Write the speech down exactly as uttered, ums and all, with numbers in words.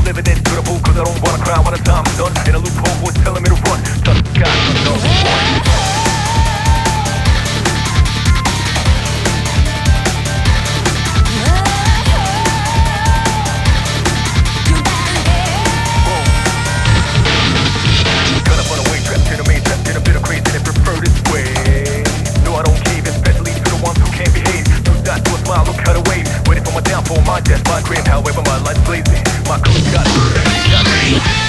living it to the pool, cause I don't wanna cry when the time's done. In a loophole, boys telling me to run. Touch the sky, no one. For my death, my grave, however my life's blazing. My crew's got it, got me.